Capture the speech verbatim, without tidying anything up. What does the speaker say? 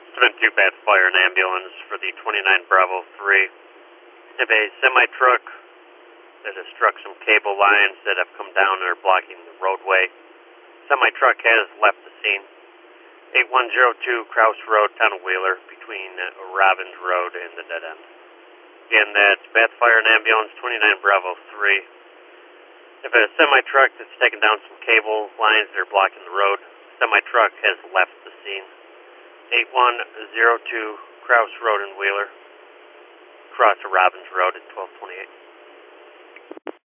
Seven two Bath Fire and Ambulance for the twenty-nine Bravo three. If a semi-truck that has struck some cable lines that have come down and are blocking the roadway. Semi-truck has left the scene. eight one zero two Kraus Road, Town of Wheeler, between Robbins Road and the dead end. Again, that's Bath Fire and Ambulance, twenty-nine Bravo three. If a semi-truck that's taken down some cable lines that are blocking the road, semi-truck has left the scene. eight one zero two Kraus Road in Wheeler, across to Robbins Road at twelve twenty-eight.